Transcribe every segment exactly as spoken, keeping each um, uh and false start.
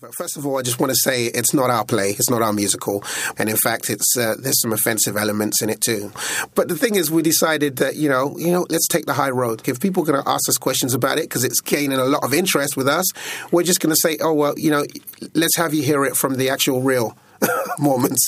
But first of all, I just want to say it's not our play. It's not our musical. And in fact, it's uh, there's some offensive elements in it too. But the thing is, we decided that, you know, you know, let's take the high road. If people are going to ask us questions about it, because it's gaining a lot of interest with us, we're just going to say, oh, well, you know, let's have you hear it from the actual real Mormons,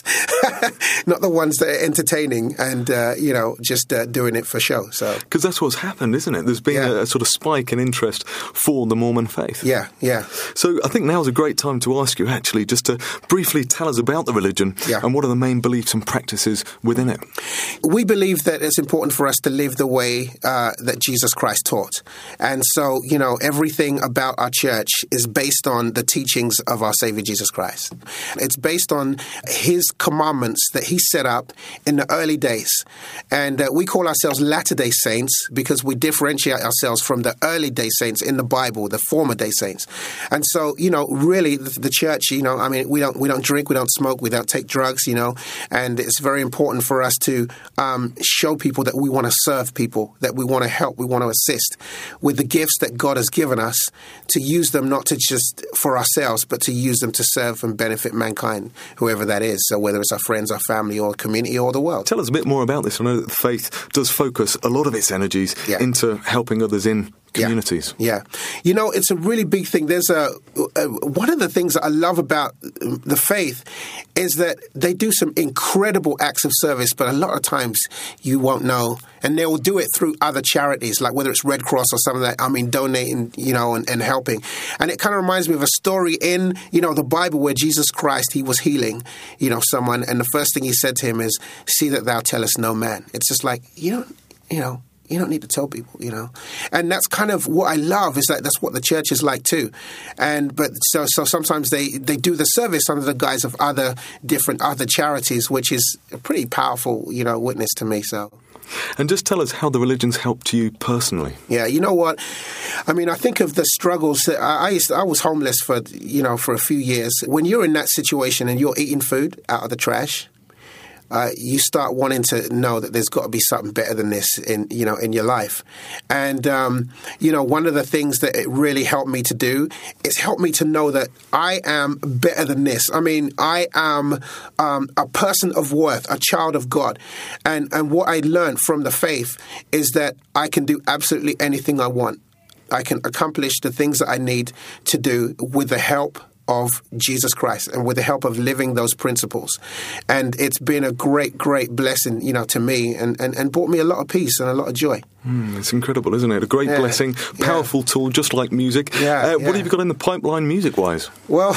not the ones that are entertaining and, uh, you know, just uh, doing it for show. So, because that's what's happened, isn't it? There's been yeah. a, a sort of spike in interest for the Mormon faith. Yeah, yeah. So I think now's a great time to ask you, actually, just to briefly tell us about the religion yeah. and what are the main beliefs and practices within it. We believe that it's important for us to live the way uh, that Jesus Christ taught. And so, you know, everything about our church is based on the teachings of our Savior Jesus Christ. It's based on his commandments that he set up in the early days. And uh, we call ourselves Latter-day Saints because we differentiate ourselves from the early day saints in the Bible, the former day saints. And so, you know, really the, the church, you know, I mean, we don't we don't drink, we don't smoke, we don't take drugs, you know, and it's very important for us to um, show people that we want to serve people, that we want to help, we want to assist with the gifts that God has given us, to use them not to just for ourselves, but to use them to serve and benefit mankind, whoever that is. So whether it's our friends, our family, or community, or the world. Tell us a bit more about this. I know that faith does focus a lot of its energies yeah. into helping others in communities. Yeah. yeah. You know, it's a really big thing. There's a, a one of the things that I love about the faith is that they do some incredible acts of service, but a lot of times you won't know. And they will do it through other charities, like whether it's Red Cross or something like that, I mean, donating, you know, and, and helping. And it kind of reminds me of a story in, you know, the Bible where Jesus Christ, he was healing, you know, someone. And the first thing he said to him is, see that thou tellest no man. It's just like, you don't, you know, you don't need to tell people, you know. And that's kind of what I love, is that that's what the church is like too. And but so so sometimes they, they do the service under the guise of other different other charities, which is a pretty powerful, you know, witness to me. So. And just tell us how the religion's helped you personally. Yeah, you know what? I mean, I think of the struggles that I, I used to, I was homeless for, you know, for a few years. When you're in that situation and you're eating food out of the trash, Uh, you start wanting to know that there's got to be something better than this in, you know, in your life. And, um, you know, one of the things that it really helped me to do is help me to know that I am better than this. I mean, I am um, a person of worth, a child of God. And, and what I learned from the faith is that I can do absolutely anything I want. I can accomplish the things that I need to do with the help of Jesus Christ and with the help of living those principles. And it's been a great, great blessing, you know, to me and, and, and brought me a lot of peace and a lot of joy. Mm, it's incredible, isn't it? A great yeah, blessing, powerful yeah. tool, just like music. Yeah, uh, yeah. What have you got in the pipeline music-wise? Well,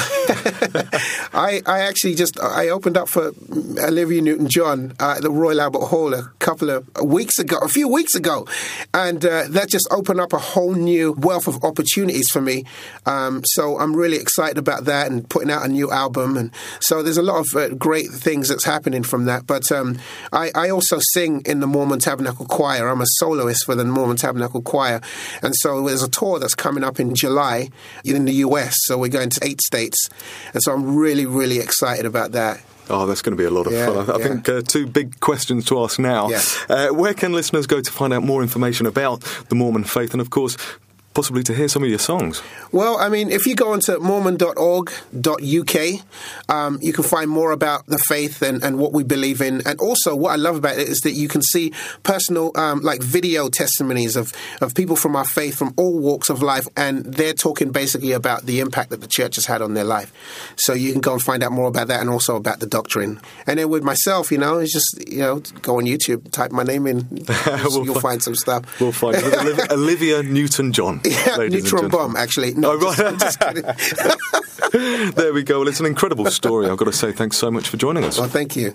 I, I actually just, I opened up for Olivia Newton-John uh, at the Royal Albert Hall a couple of weeks ago, a few weeks ago. And uh, that just opened up a whole new wealth of opportunities for me. Um, so I'm really excited about that and putting out a new album. And so there's a lot of uh, great things that's happening from that. But um, I, I also sing in the Mormon Tabernacle Choir. I'm a soloist for the Mormon Tabernacle Choir. And so there's a tour that's coming up in July in the U S. So we're going to eight states. And so I'm really, really excited about that. Oh, that's going to be a lot of yeah, fun. I yeah. think uh, two big questions to ask now. Yeah. Uh, where can listeners go to find out more information about the Mormon faith and, of course, possibly to hear some of your songs? Well, I mean, if you go onto mormon dot org dot U K, um, you can find more about the faith and, and what we believe in. And also, what I love about it is that you can see personal, um, like video testimonies of, of people from our faith from all walks of life. And they're talking basically about the impact that the church has had on their life. So you can go and find out more about that and also about the doctrine. And then with myself, you know, it's just, you know, go on YouTube, type my name in, we'll you'll find, find some stuff. We'll find Olivia, Olivia Newton-John. Yeah, neutron bomb, actually. No, oh, right. just, just kidding. There we go. Well, it's an incredible story. I've got to say thanks so much for joining us. Well, thank you.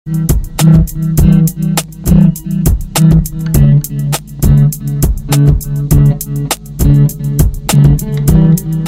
Thank you.